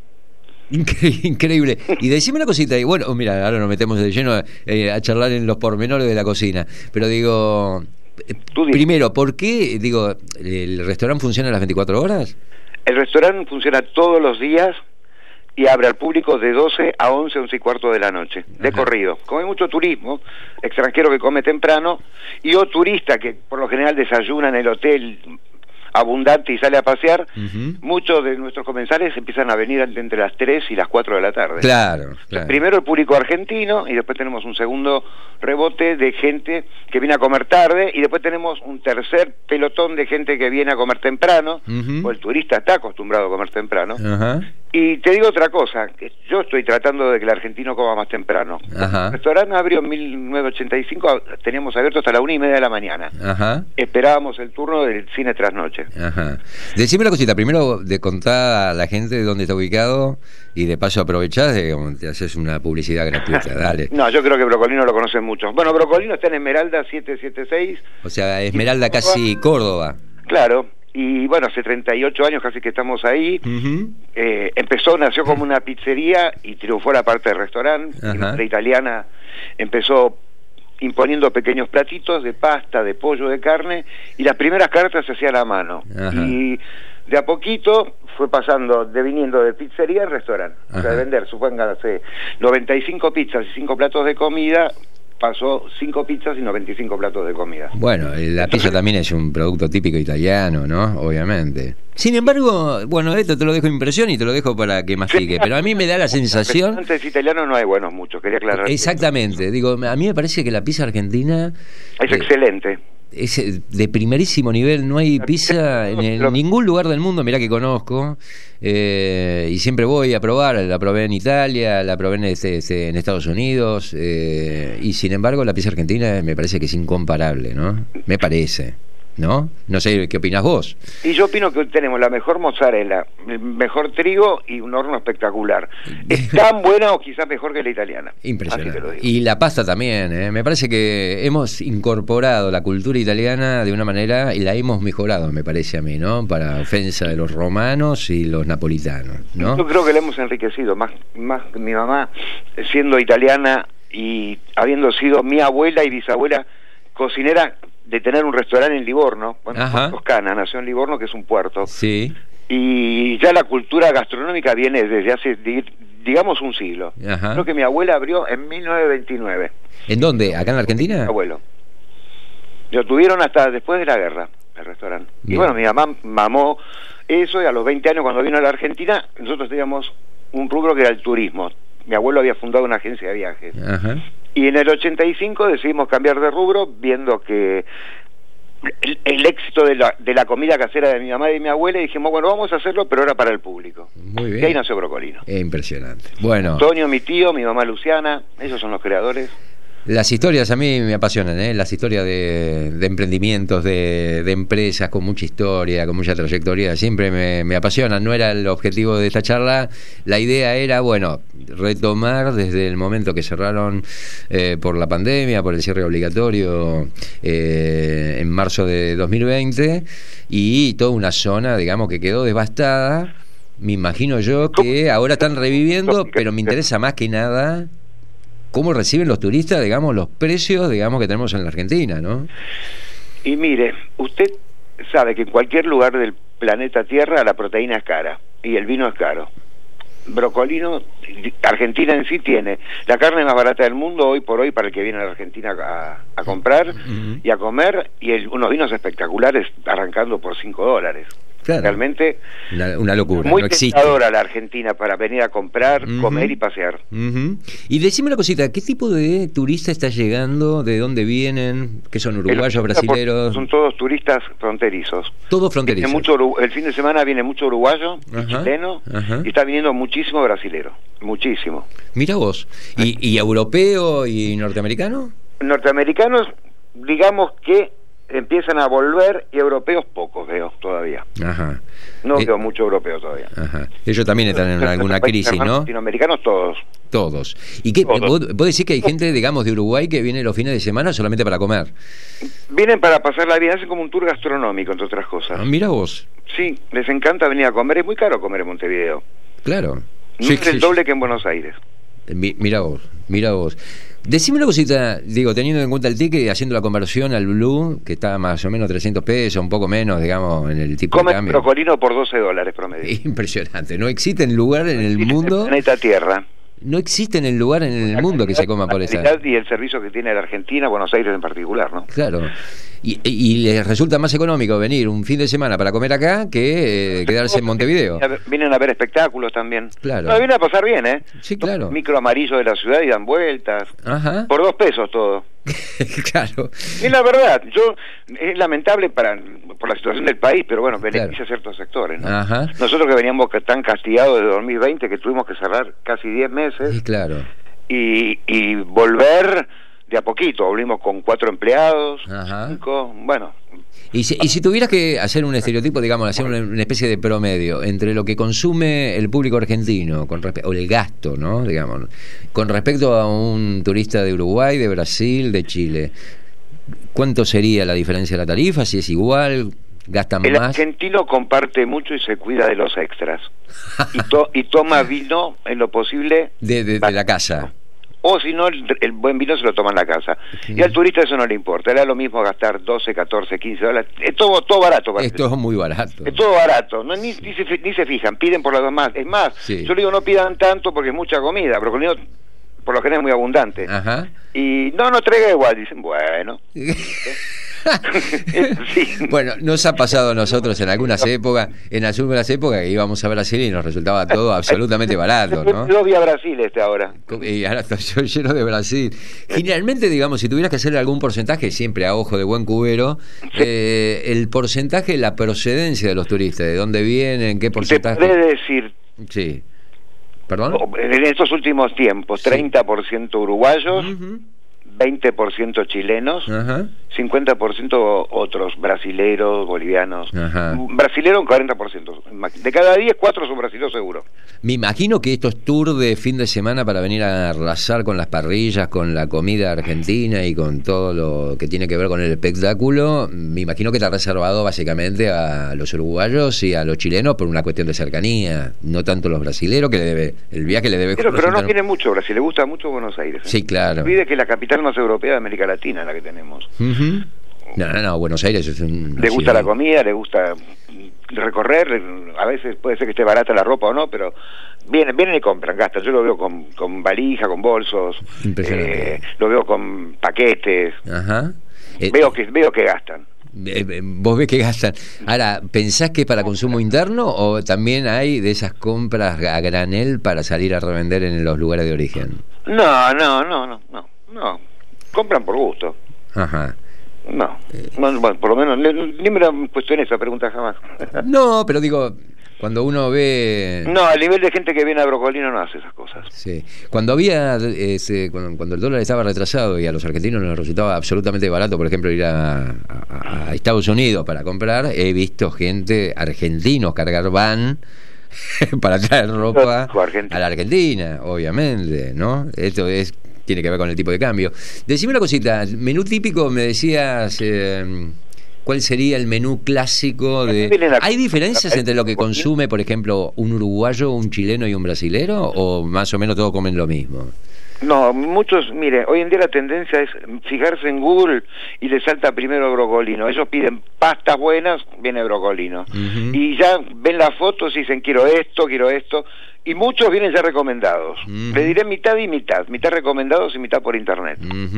Increíble. Y decime una cosita, y bueno, mira, ahora nos metemos de lleno a charlar en los pormenores de la cocina, pero digo, primero, ¿por qué, digo, el restaurante funciona a las 24 horas?
El restaurante funciona todos los días y abre al público de 12 a 11, 11 y cuarto de la noche, de corrido. Como hay mucho turismo, extranjero que come temprano, y o turista que por lo general desayuna en el hotel abundante y sale a pasear, muchos de nuestros comensales empiezan a venir entre las 3 y las 4 de la tarde.
Claro.
Primero el público argentino, y después tenemos un segundo rebote de gente que viene a comer tarde, y después tenemos un tercer pelotón de gente que viene a comer temprano, o el turista está acostumbrado a comer temprano. Y te digo otra cosa, que yo estoy tratando de que el argentino coma más temprano. El restaurante abrió en 1985, teníamos abierto hasta la 1:30 de la mañana. Esperábamos el turno del cine trasnoche.
Decime una cosita, primero de contar a la gente de dónde está ubicado, y de paso aprovechás, te haces una publicidad gratuita, dale.
No, yo creo que Brocolino lo conocen muchos. Bueno, Brocolino está en Esmeralda 776.
O sea, Esmeralda casi Córdoba.
Claro. Y bueno, hace 38 años casi que estamos ahí. Nació como una pizzería y triunfó la parte del restaurante. La italiana empezó imponiendo pequeños platitos de pasta, de pollo, de carne, y las primeras cartas se hacían a mano. Y de a poquito fue pasando, viniendo de pizzería al restaurante. O sea, de vender, supóngase, 95 pizzas y 5 platos de comida, pasó 5 pizzas y 95 platos de comida.
Bueno, la pizza también es un producto típico italiano, ¿no? Obviamente. Sin embargo, bueno, esto te lo dejo impresión y te lo dejo para que mastique, pero a mí me da la sensación...
Restaurantes italianos no hay buenos muchos, quería aclarar.
Exactamente, digo, a mí me parece que la pizza argentina...
Es excelente.
Es de primerísimo nivel, no hay pizza en ningún lugar del mundo, mirá que conozco, y siempre voy a probar, la probé en Italia, la probé en Estados Unidos, y sin embargo la pizza argentina me parece que es incomparable, ¿no? Me parece, ¿no? No sé, ¿qué opinás vos?
Y yo opino que tenemos la mejor mozzarella, el mejor trigo y un horno espectacular. Es tan buena o quizás mejor que la italiana.
Impresionante. Y la pasta también, ¿eh? Me parece que hemos incorporado la cultura italiana de una manera y la hemos mejorado, me parece a mí, ¿no? Para ofensa de los romanos y los napolitanos, ¿no?
Yo creo que la hemos enriquecido, más mi mamá siendo italiana y habiendo sido mi abuela y bisabuela cocinera, de tener un restaurante en Livorno, Toscana, nació en Livorno, que es un puerto.
Sí.
Y ya la cultura gastronómica viene desde hace, digamos, un siglo. Creo que mi abuela abrió en 1929.
¿En dónde? ¿Acá en la Argentina?
Mi abuelo. Lo tuvieron hasta después de la guerra, el restaurante. Bien. Y bueno, mi mamá mamó eso, y a los 20 años, cuando vino a la Argentina, nosotros teníamos un rubro que era el turismo. Mi abuelo había fundado una agencia de viajes. Y en el 85 decidimos cambiar de rubro, viendo que el éxito de la comida casera de mi mamá y de mi abuela, y dijimos, bueno, vamos a hacerlo, pero ahora para el público.
Muy bien.
Y ahí nació Brocolino.
Impresionante. Bueno.
Antonio, mi tío, mi mamá Luciana, esos son los creadores.
Las historias a mí me apasionan, ¿eh? Las historias de emprendimientos, de empresas con mucha historia, con mucha trayectoria, siempre me apasionan. No era el objetivo de esta charla. La idea era, bueno, retomar desde el momento que cerraron por la pandemia, por el cierre obligatorio en marzo de 2020, y toda una zona, digamos, que quedó devastada. Me imagino yo que ahora están reviviendo, pero me interesa más que nada cómo reciben los turistas, digamos, los precios, digamos, que tenemos en la Argentina, ¿no?
Y mire, usted sabe que en cualquier lugar del planeta Tierra la proteína es cara y el vino es caro. Brocolino, Argentina en sí tiene la carne más barata del mundo hoy por hoy para el que viene a la Argentina a comprar y a comer, y unos vinos espectaculares arrancando por $5. Claro. Realmente
una locura,
muy
no
tentadora la Argentina para venir a comprar, comer y pasear.
Y decime una cosita, ¿qué tipo de turista está llegando? ¿De dónde vienen? ¿Qué son, uruguayos, brasileros?
Son todos turistas fronterizos.
Todos fronterizos.
El fin de semana viene mucho uruguayo, chileno, y está viniendo muchísimo brasilero, muchísimo.
Mira vos, ¿y europeo y norteamericano?
Norteamericanos, digamos que empiezan a volver, y europeos pocos veo todavía.
Ajá.
No veo mucho europeo todavía.
Ajá. Ellos también están en alguna crisis, ¿no?
Latinoamericanos todos.
Todos. ¿Y qué? ¿Vos decís que hay gente, digamos, de Uruguay que viene los fines de semana solamente para comer?
Vienen para pasar la vida, hacen como un tour gastronómico, entre otras cosas.
Mira vos.
Sí, les encanta venir a comer, es muy caro comer en Montevideo.
Claro.
No es el doble que en Buenos Aires.
Mira vos. Decime una cosita, digo, teniendo en cuenta el ticket y haciendo la conversión al blue, que está más o menos $300, un poco menos, digamos, en el tipo de cambio.
Brocolino por $12 promedio.
Impresionante. No existe lugar en el mundo.
Planeta Tierra.
No existe el lugar en el mundo que se coma por esa.
Y el servicio que tiene la Argentina, Buenos Aires en particular, ¿no?
Claro. Y les resulta más económico venir un fin de semana para comer acá que quedarse en Montevideo.
Vienen a ver espectáculos también.
Claro.
No, vienen a pasar bien, ¿eh?
Sí, claro.
Micro amarillo de la ciudad y dan vueltas.
Ajá.
Por $2 todo.
Claro.
Es la verdad. Es lamentable por la situación del país, pero bueno, beneficia a ciertos sectores, ¿no?
Ajá.
Nosotros que veníamos tan castigados desde 2020 que tuvimos que cerrar casi 10 meses.
Sí, claro.
Y volver de a poquito, volvimos con 4 empleados, 5, bueno.
Y si tuvieras que hacer un estereotipo, digamos, hacer una especie de promedio entre lo que consume el público argentino o el gasto, ¿no? Digamos, con respecto a un turista de Uruguay, de Brasil, de Chile, ¿cuánto sería la diferencia de la tarifa? Si es igual, gastan más.
El argentino comparte mucho y se cuida de los extras y toma vino en lo posible
de la casa.
O si no, el buen vino se lo toma en la casa. Y al turista eso no le importa. Era lo mismo gastar $12, $14, $15. Es todo barato.
Esto es muy barato.
Es todo barato. No, ni se fijan, piden por las dos más. Es más, yo le digo no pidan tanto porque es mucha comida. Pero con el por lo general es muy abundante.
Ajá.
Y no traiga igual. Dicen, bueno.
Sí. Bueno, nos ha pasado a nosotros en algunas épocas que íbamos a Brasil y nos resultaba todo absolutamente barato, ¿no?
Yo vi a Brasil ahora.
Y ahora estoy lleno de Brasil. Generalmente, digamos, si tuvieras que hacer algún porcentaje, siempre a ojo de buen cubero, el porcentaje, la procedencia de los turistas, de dónde vienen, qué porcentaje.
Te podré decir.
Sí. ¿Perdón?
En estos últimos tiempos, 30% uruguayos, 20% chilenos, 50% otros, brasileros, bolivianos. Brasilero un 40%. De cada 10, 4 son brasileños seguro.
Me imagino que estos tours de fin de semana para venir a arrasar con las parrillas, con la comida argentina y con todo lo que tiene que ver con el espectáculo, me imagino que está reservado básicamente a los uruguayos y a los chilenos por una cuestión de cercanía, no tanto los brasileros, que el viaje le debe...
Pero no tiene mucho Brasil, le gusta mucho Buenos Aires.
Sí, claro.
No olvide que la capital más europea de América Latina la que tenemos.
No, Buenos Aires es
le gusta la comida, le gusta recorrer, a veces puede ser que esté barata la ropa o no, pero vienen y compran, gastan. Yo lo veo con valija, con bolsos, lo veo con paquetes, veo que gastan.
Vos ves que gastan. Ahora, ¿pensás que es para consumo interno o también hay de esas compras a granel para salir a revender en los lugares de origen?
No. Compran por gusto. No, bueno, por lo menos ni me la cuestioné esa pregunta jamás.
No, pero digo, Cuando uno ve...
No, el nivel de gente que viene a Brocolino no hace esas cosas.
Sí. Cuando había cuando el dólar estaba retrasado y a los argentinos nos resultaba absolutamente barato, por ejemplo, ir a Estados Unidos para comprar, he visto gente, argentinos, cargar van para traer ropa a la Argentina, obviamente, ¿no? Esto tiene que ver con el tipo de cambio. Decime una cosita, menú típico, me decías... ¿Cuál sería el menú clásico de...? ¿Hay diferencias entre lo que consume, por ejemplo, un uruguayo, un chileno y un brasilero? ¿O más o menos todos comen lo mismo?
No, muchos, mire, hoy en día la tendencia es fijarse en Google y le salta primero Brocolino. Ellos piden pastas buenas, viene Brocolino. Y ya ven las fotos y dicen, quiero esto, y muchos vienen ya recomendados. Le diré mitad y mitad recomendados y mitad por internet.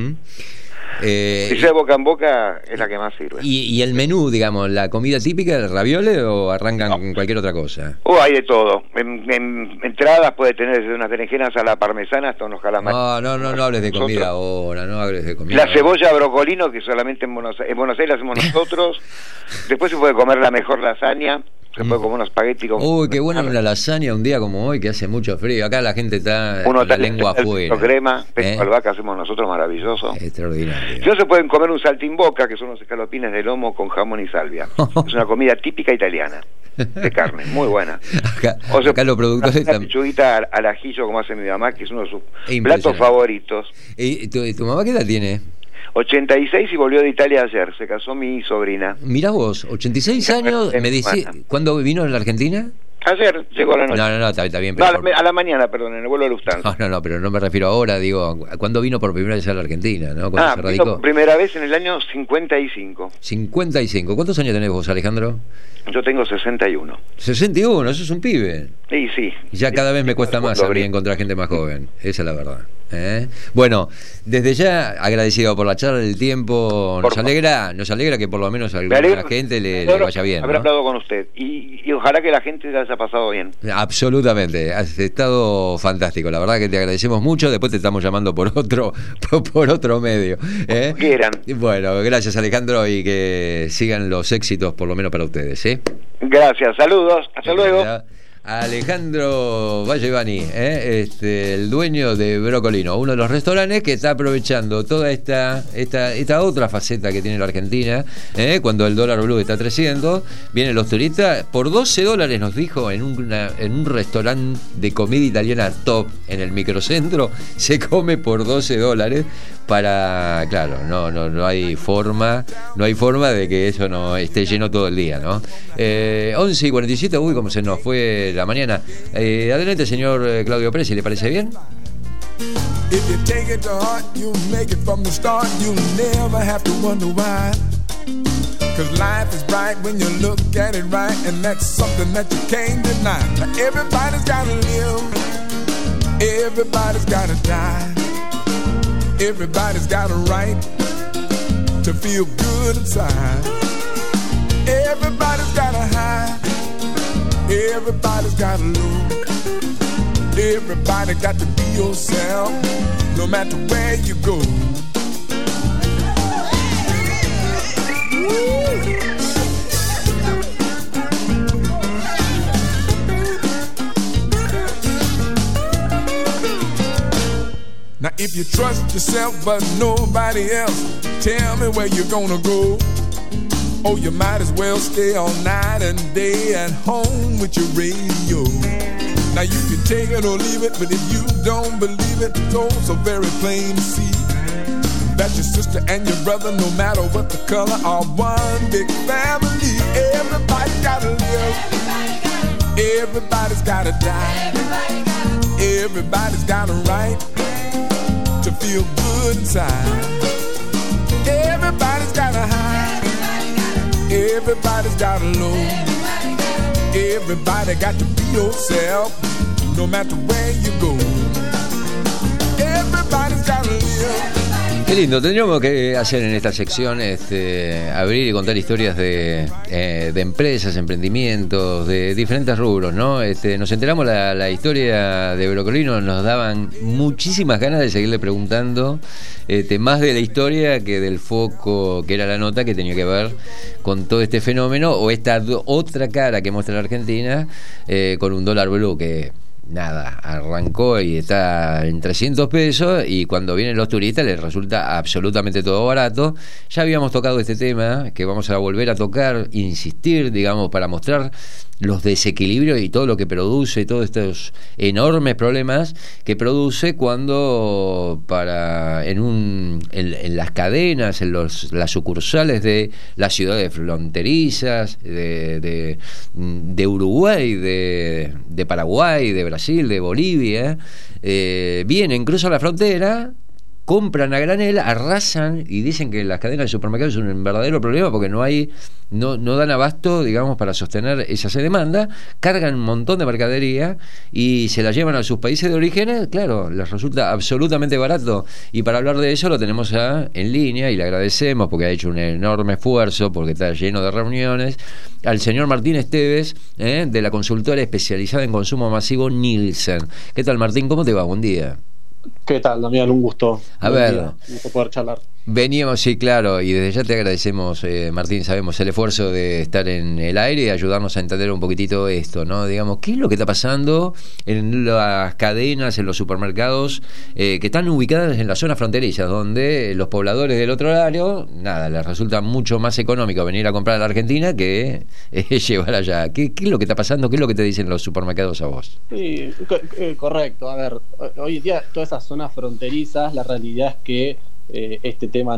Si sea boca en boca es la que más sirve.
¿Y el menú, digamos, la comida típica, el raviole o arrancan con cualquier otra cosa?
Hay de todo. En entradas puede tener desde unas berenjenas a la parmesana hasta unos calamares.
No hables de comida ahora, no hables de comida.
La cebolla Brocolino, que solamente en Buenos Aires hacemos nosotros. Después se puede comer la mejor lasaña. Se puede comer unos espagueti con...
Uy, qué bueno una lasaña un día como hoy, que hace mucho frío. Acá la gente está con la lengua afuera.
Crema, pesco albahaca hacemos nosotros, maravilloso.
Extraordinario.
Si no, se pueden comer un saltimbocca, que son unos escalopines de lomo con jamón y salvia. Es una comida típica italiana, de carne, muy buena.
Acá los productores...
Una pechuguita al ajillo, como hace mi mamá, que es uno de sus platos favoritos.
¿Y tu mamá qué edad tiene?
86 y volvió de Italia ayer, se casó mi sobrina.
Mirá vos, 86 años, me decís, ¿cuándo vino a la Argentina?
Ayer llegó a la noche.
No, está bien. Pero
a la mañana, perdón, en el vuelo de Lufthansa.
No, pero no me refiero ahora, digo, ¿cuándo vino por primera vez a la Argentina? ¿No? ¿Cuándo se radicó?
Vino por primera vez en el año 55.
55. ¿Cuántos años tenés vos, Alejandro?
Yo tengo 61.
61, eso es un pibe.
Sí.
Ya cada vez me cuesta más a mí encontrar gente más joven, esa es la verdad. Bueno, desde ya agradecido por la charla, el tiempo, nos alegra que por lo menos a alguna gente le vaya bien.
Haber hablado con usted y ojalá que la gente se haya pasado bien.
Absolutamente, has estado fantástico, la verdad que te agradecemos mucho, después te estamos llamando por otro medio.
Quieran.
Bueno, gracias Alejandro y que sigan los éxitos por lo menos para ustedes.
Gracias, saludos, hasta luego.
Alejandro Vallevani, el dueño de Brocolino, uno de los restaurantes que está aprovechando toda esta otra faceta que tiene la Argentina, cuando el dólar blue está creciendo, vienen los turistas, por $12 nos dijo, en un restaurante de comida italiana top en el microcentro, se come por $12 para, claro, no hay forma de que eso no esté lleno todo el día, ¿no? 11:47, uy, como se nos fue la mañana. Adelante, señor Claudio Pérez, ¿le parece bien?
If you take it to heart, you make it from the start. You never have to wonder why. Cause life is bright when you look at it right, and that's something that you can't deny. Now everybody's gotta live, everybody's gotta die, everybody's got a right to feel good inside. Everybody's gotta hide, everybody's gotta lose. Everybody got to be yourself, no matter where you go. Now if you trust yourself but nobody else, tell me where you're gonna go. Oh, you might as well stay all night and day at home with your radio. Now you can take it or leave it, but if you don't believe it, it's also very plain to see that your sister and your brother, no matter what the color, are one big family. Everybody's gotta live, everybody's gotta die, everybody's got a right to feel good inside. Everybody's gotta hide, everybody's gotta lose. Everybody got to be yourself, no matter where you go. Everybody's gotta live,
Qué lindo, tendríamos que hacer en esta sección abrir y contar historias de empresas, emprendimientos, de diferentes rubros, ¿no? Nos enteramos la historia de Brocolino, nos daban muchísimas ganas de seguirle preguntando más de la historia que del foco que era la nota que tenía que ver con todo este fenómeno o esta otra cara que muestra la Argentina con un dólar blue que... Nada, arrancó y está en 300 pesos y cuando vienen los turistas les resulta absolutamente todo barato. Ya habíamos tocado este tema que vamos a volver a tocar, insistir, digamos, para mostrar los desequilibrios y todo lo que produce, todos estos enormes problemas que produce cuando en las cadenas, en las sucursales de las ciudades fronterizas, de Uruguay, de Paraguay, de Brasil, de Bolivia, vienen, cruzan la frontera, compran a granel, arrasan y dicen que las cadenas de supermercados son un verdadero problema porque no dan abasto, digamos, para sostener esa demanda, cargan un montón de mercadería y se la llevan a sus países de origen, claro, les resulta absolutamente barato. Y para hablar de eso lo tenemos en línea y le agradecemos porque ha hecho un enorme esfuerzo, porque está lleno de reuniones, al señor Martín Esteves, de la consultora especializada en consumo masivo Nielsen. ¿Qué tal, Martín? ¿Cómo te va? Buen día.
¿Qué tal, Damián? Un gusto.
A ver,
un gusto poder charlar.
Veníamos, sí, claro, y desde ya te agradecemos, Martín, sabemos el esfuerzo de estar en el aire y ayudarnos a entender un poquitito esto, ¿no? Digamos, ¿qué es lo que está pasando en las cadenas, en los supermercados que están ubicadas en las zonas fronterizas, donde los pobladores del otro lado, nada, les resulta mucho más económico venir a comprar a la Argentina que llevar allá? ¿Qué es lo que está pasando? ¿Qué es lo que te dicen los supermercados a vos?
Sí, correcto. A ver, hoy en día todas esas zonas fronterizas, la realidad es que este tema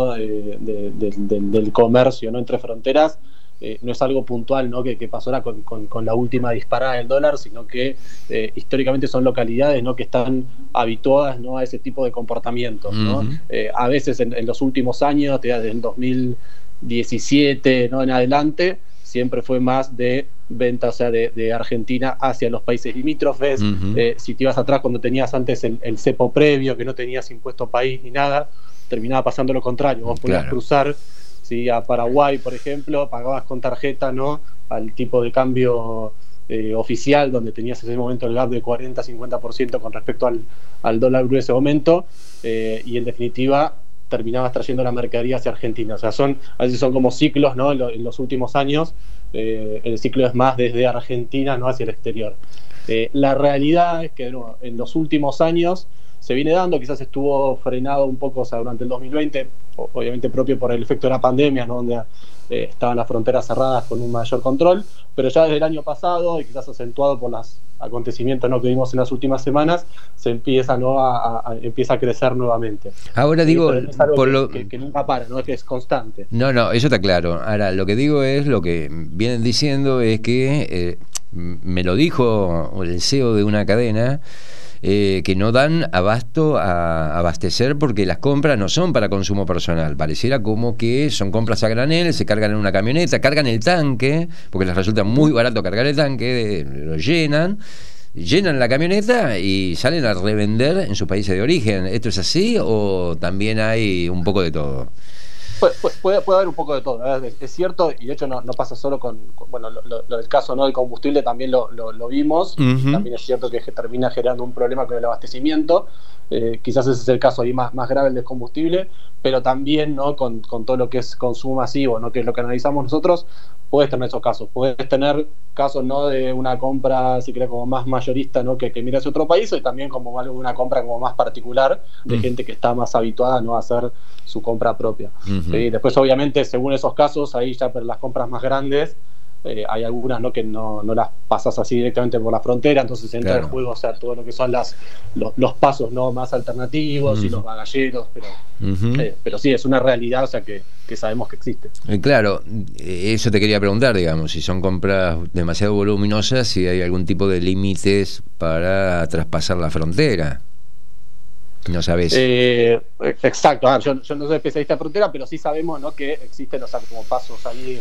del comercio, ¿no?, entre fronteras no es algo puntual, ¿no?, que pasó ahora con la última disparada del dólar, sino que históricamente son localidades, ¿no?, que están habituadas, ¿no?, a ese tipo de comportamientos, ¿no? A veces en los últimos años, desde el 2017, ¿no?, en adelante, siempre fue más de venta, o sea, de Argentina hacia los países limítrofes. Si te ibas atrás, cuando tenías antes el cepo previo, que no tenías impuesto país ni nada, terminaba pasando lo contrario. Vos podías cruzar, ¿sí?, a Paraguay, por ejemplo, pagabas con tarjeta, ¿no?, al tipo de cambio oficial, donde tenías en ese momento el gap de 40-50% con respecto al dólar blue de ese momento, y en definitiva terminabas trayendo la mercadería hacia Argentina. O sea, a veces son como ciclos, ¿no? En los últimos años el ciclo es más desde Argentina, ¿no?, hacia el exterior. La realidad es que, ¿no?, en los últimos años se viene dando, quizás estuvo frenado un poco, o sea, durante el 2020, obviamente propio por el efecto de la pandemia, ¿no?, donde estaban las fronteras cerradas con un mayor control, pero ya desde el año pasado, y quizás acentuado por los acontecimientos, ¿no?, que vimos en las últimas semanas, se empieza, ¿no?, empieza a crecer nuevamente. Ahora digo, es algo que nunca para, ¿no?, es que es constante.
No, eso está claro. Ahora, lo que digo es, lo que vienen diciendo es que me lo dijo el CEO de una cadena, que no dan abasto a abastecer porque las compras no son para consumo personal. Pareciera como que son compras a granel, se cargan en una camioneta, cargan el tanque, porque les resulta muy barato cargar el tanque, lo llenan la camioneta y salen a revender en sus países de origen. ¿Esto es así o también hay un poco de todo?
Puede haber un poco de todo, ¿verdad? Es cierto, y de hecho no pasa solo con bueno, lo del caso, ¿no?, del combustible también lo vimos. También es cierto que termina generando un problema con el abastecimiento. Quizás ese es el caso ahí más grave, el del combustible, pero también, ¿no?, con todo lo que es consumo masivo, ¿no?, que es lo que analizamos nosotros. Puedes tener esos casos, puedes tener casos, ¿no?, de una compra, si querés, como más mayorista, ¿no?, que mira hacia otro país, y también como algo de una compra como más particular de gente que está más habituada, ¿no?, a hacer su compra propia. ¿Sí? Después, obviamente, según esos casos, ahí ya las compras más grandes, hay algunas, ¿no?, que no las pasas así directamente por la frontera, entonces entra en juego, o sea, todo lo que son los pasos, ¿no?, más alternativos y los bagalleros, pero sí, es una realidad, o sea, que sabemos que existe.
Claro, eso te quería preguntar, digamos, si son compras demasiado voluminosas, si hay algún tipo de límites para traspasar la frontera. No sabes.
Exacto. Yo no soy especialista en frontera, pero sí sabemos, ¿no?, que existen, o sea, como pasos ahí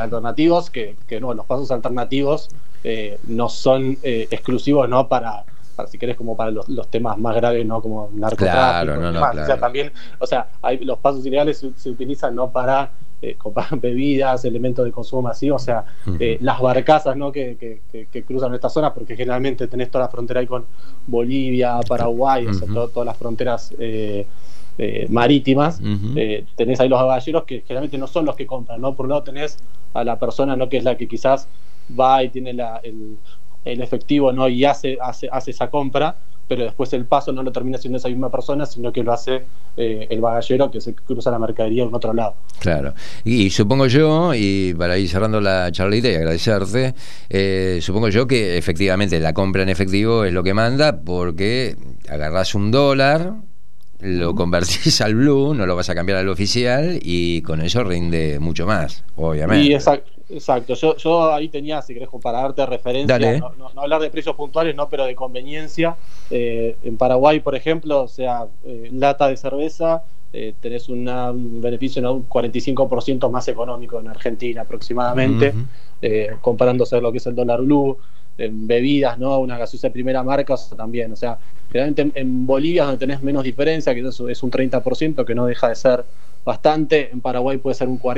alternativos, que no, los pasos alternativos no son exclusivos, ¿no?, para si querés, como para los temas más graves, ¿no? Como narcotráfico.
Claro,
claro. O sea, también, los pasos ilegales se utilizan no para comprar bebidas, elementos de consumo masivo, o sea, las barcazas, ¿no? que cruzan esta zona, porque generalmente tenés toda la frontera ahí con Bolivia, Paraguay, o sea, todas las fronteras marítimas, tenés ahí los bagalleros que generalmente no son los que compran, ¿no? Por un lado tenés a la persona, ¿no? que es la que quizás va y tiene el efectivo, ¿no? y hace esa compra, pero después el paso no lo termina siendo esa misma persona, sino que lo hace el bagallero que se cruza la mercadería en otro lado.
Claro. Y supongo yo, y para ir cerrando la charlita y agradecerte, supongo yo que efectivamente la compra en efectivo es lo que manda, porque agarrás $1, lo convertís al blue, no lo vas a cambiar al oficial, y con eso rinde mucho más, obviamente.
Y exacto. Yo ahí tenía, si querés, para darte referencia, no hablar de precios puntuales, no, pero de conveniencia. En Paraguay, por ejemplo, o sea, lata de cerveza, tenés un beneficio, ¿no? Un 45% más económico en Argentina aproximadamente, comparándose a lo que es el dólar blue. En bebidas, ¿no? Una gaseosa de primera marca, o sea, también, o sea, generalmente en Bolivia donde tenés menos diferencia, que eso es un 30%, que no deja de ser bastante. En Paraguay puede ser un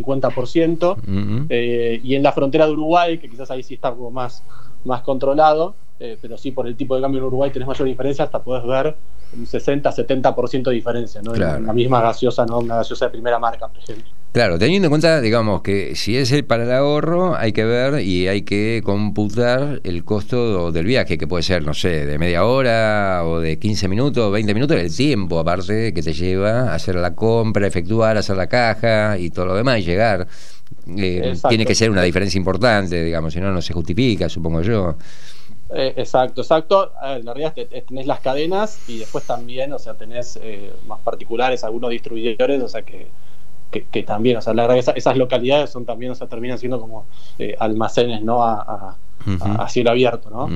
40-50%, y en la frontera de Uruguay, que quizás ahí sí está como más controlado, pero sí, por el tipo de cambio en Uruguay tenés mayor diferencia, hasta podés ver un 60-70% de diferencia, ¿no? Claro. En la misma gaseosa, ¿no? Una gaseosa de primera marca, por ejemplo.
Claro, teniendo en cuenta, digamos, que si es para el ahorro, hay que ver y hay que computar el costo del viaje, que puede ser, no sé, de media hora o de 15 minutos, 20 minutos, el tiempo aparte que te lleva a hacer la compra, efectuar, hacer la caja y todo lo demás y llegar. Tiene que ser una diferencia importante, digamos, si no, no se justifica, supongo yo.
Exacto. A ver, en realidad tenés las cadenas y después también, o sea, tenés más particulares, algunos distribuidores, o sea, que también, o sea, la verdad que esas localidades son también, o sea, terminan siendo como almacenes, ¿no? A cielo abierto, ¿no?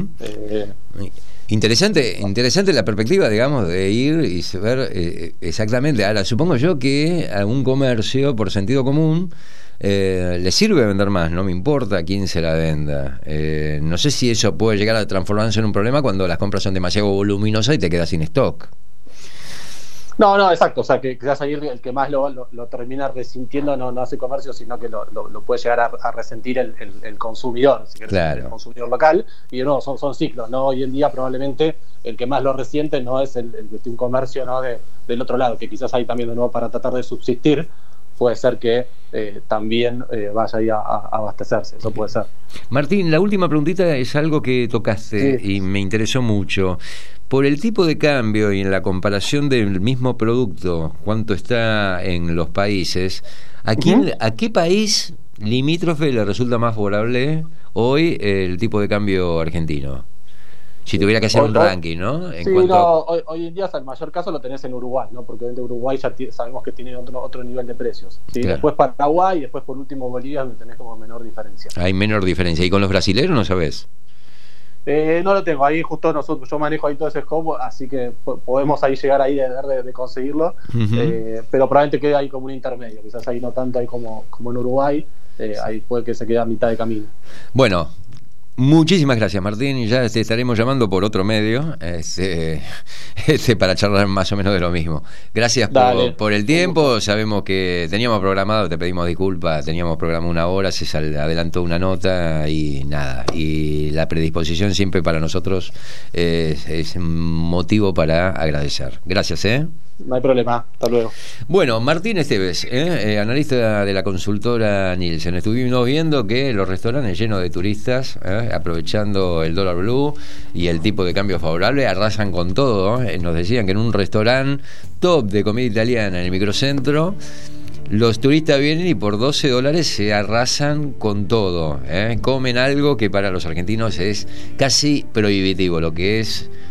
Interesante la perspectiva, digamos, de ir y ver exactamente. Ahora, supongo yo que a un comercio, por sentido común, le sirve vender más, no me importa a quién se la venda. No sé si eso puede llegar a transformarse en un problema cuando las compras son demasiado voluminosas y te quedas sin stock.
No, exacto, o sea, que quizás ahí el que más lo termina resintiendo no hace comercio, sino que lo puede llegar a resentir el consumidor, si querés, claro. El consumidor local, y de nuevo son ciclos, ¿no? Hoy en día probablemente el que más lo resiente no es el que tiene un comercio, ¿no? del otro lado, que quizás ahí también de nuevo para tratar de subsistir, puede ser que también vaya ahí a abastecerse, eso puede ser.
Martín, la última preguntita es algo que tocaste y me interesó mucho. Por el tipo de cambio y en la comparación del mismo producto, cuánto está en los países, ¿a qué país limítrofe le resulta más favorable hoy el tipo de cambio argentino? Si tuviera que hacer un ranking, ¿no?
Hoy en día, o sea, el mayor caso lo tenés en Uruguay, ¿no? Porque en Uruguay ya sabemos que tiene otro nivel de precios, ¿sí? Claro. Después Paraguay y después por último Bolivia, donde tenés como menor diferencia.
Hay menor diferencia. ¿Y con los brasileños no sabés?
No lo tengo, ahí justo yo manejo ahí todo ese scope, así que podemos ahí llegar ahí de conseguirlo, pero probablemente quede ahí como un intermedio, quizás ahí no tanto ahí como en Uruguay, ahí puede que se quede a mitad de camino.
Bueno, muchísimas gracias, Martín, ya te estaremos llamando por otro medio para charlar más o menos de lo mismo. Gracias por el tiempo, sabemos que teníamos programado, te pedimos disculpas, teníamos programado 1 hora, se adelantó una nota y nada, y la predisposición siempre para nosotros es motivo para agradecer. Gracias,
No hay problema, hasta luego.
Bueno, Martín Esteves, analista de la consultora Nielsen. Estuvimos viendo que los restaurantes llenos de turistas, aprovechando el dólar blue y el tipo de cambio favorable, arrasan con todo. Nos decían que en un restaurante top de comida italiana en el microcentro, los turistas vienen y por $12 se arrasan con todo. Comen algo que para los argentinos es casi prohibitivo, lo que es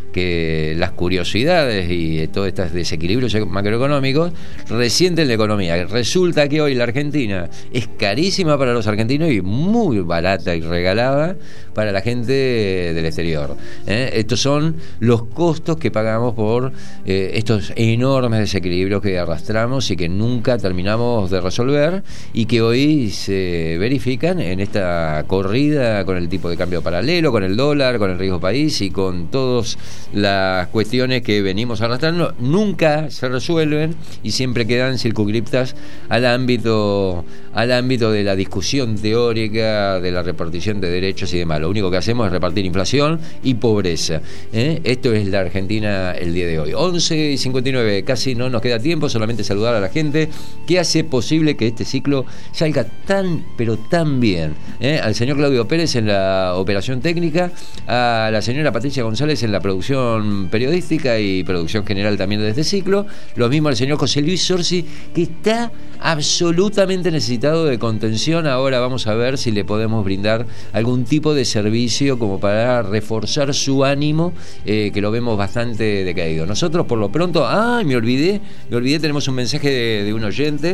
que las curiosidades y todos estos desequilibrios macroeconómicos resienten la economía. Resulta que hoy la Argentina es carísima para los argentinos y muy barata y regalada para la gente del exterior. Estos son los costos que pagamos por estos enormes desequilibrios que arrastramos y que nunca terminamos de resolver, y que hoy se verifican en esta corrida con el tipo de cambio paralelo, con el dólar, con el riesgo país y con todas las cuestiones que venimos arrastrando. Nunca se resuelven y siempre quedan circunscriptas al ámbito de la discusión teórica, de la repartición de derechos y demás. Lo único que hacemos es repartir inflación y pobreza. Esto es la Argentina el día de hoy. 11:59, casi no nos queda tiempo, solamente saludar a la gente que hace posible que este ciclo salga tan, pero tan bien. Al señor Claudio Pérez en la operación técnica, a la señora Patricia González en la producción periodística y producción general también de este ciclo, lo mismo al señor José Luis Sorsi, que está absolutamente necesitado de contención. Ahora vamos a ver si le podemos brindar algún tipo de servicio como para reforzar su ánimo, que lo vemos bastante decaído. Nosotros por lo pronto, me olvidé, tenemos un mensaje de un oyente.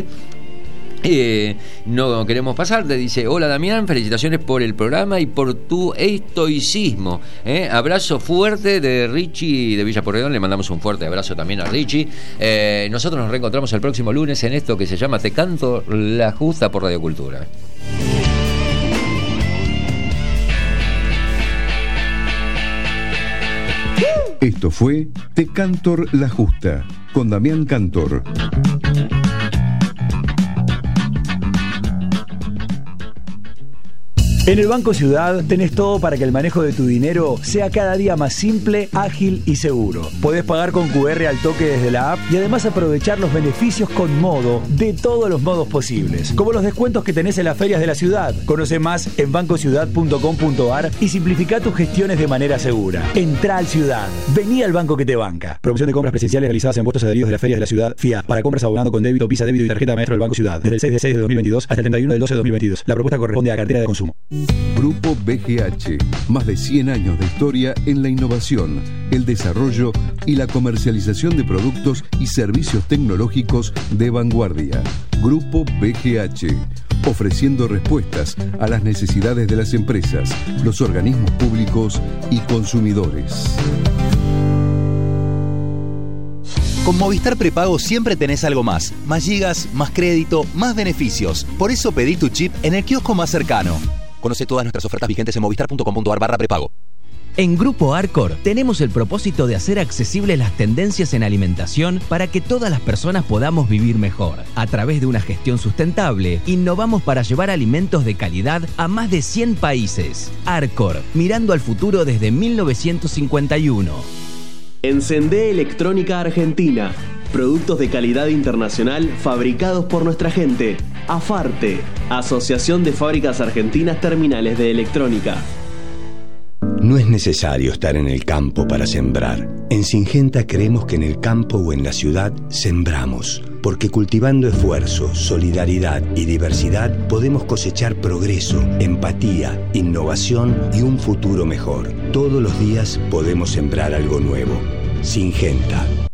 No queremos pasar, te dice: hola Damián, felicitaciones por el programa y por tu estoicismo. Abrazo fuerte de Richie de Villa Porredón, le mandamos un fuerte abrazo también a Richie. Nosotros nos reencontramos el próximo lunes en esto que se llama Te Canto la Justa por Radio Cultura.
Esto fue Te Cantor la Justa con Damián Cantor.
En el Banco Ciudad tenés todo para que el manejo de tu dinero sea cada día más simple, ágil y seguro. Podés pagar con QR al toque desde la app y además aprovechar los beneficios con Modo de todos los modos posibles, como los descuentos que tenés en las ferias de la ciudad. Conoce más en bancociudad.com.ar y simplifica tus gestiones de manera segura. Entrá al Ciudad. Vení al banco que te banca. Promoción de compras presenciales realizadas en puestos adheridos de las ferias de la ciudad. FIA. Para compras abonando con débito, Visa, débito y tarjeta maestro del Banco Ciudad. Desde el 6 de 2022 hasta el 31 del 12 de 2022. La propuesta corresponde a cartera de consumo.
Grupo BGH, más de 100 años de historia en la innovación, el desarrollo y la comercialización de productos y servicios tecnológicos de vanguardia. Grupo BGH, ofreciendo respuestas a las necesidades de las empresas, los organismos públicos y consumidores.
Con Movistar Prepago siempre tenés algo más. Más gigas, más crédito, más beneficios. Por eso pedí tu chip en el kiosco más cercano. Conoce todas nuestras ofertas vigentes en movistar.com.ar/prepago.
En Grupo Arcor tenemos el propósito de hacer accesibles las tendencias en alimentación para que todas las personas podamos vivir mejor. A través de una gestión sustentable, innovamos para llevar alimentos de calidad a más de 100 países. Arcor, mirando al futuro desde 1951.
Encendé Electrónica Argentina. Productos de calidad internacional fabricados por nuestra gente. AFARTE, Asociación de Fábricas Argentinas Terminales de Electrónica.
No es necesario estar en el campo para sembrar. En Syngenta creemos que en el campo o en la ciudad sembramos, porque cultivando esfuerzo, solidaridad y diversidad podemos cosechar progreso, empatía, innovación y un futuro mejor. Todos los días podemos sembrar algo nuevo. Syngenta.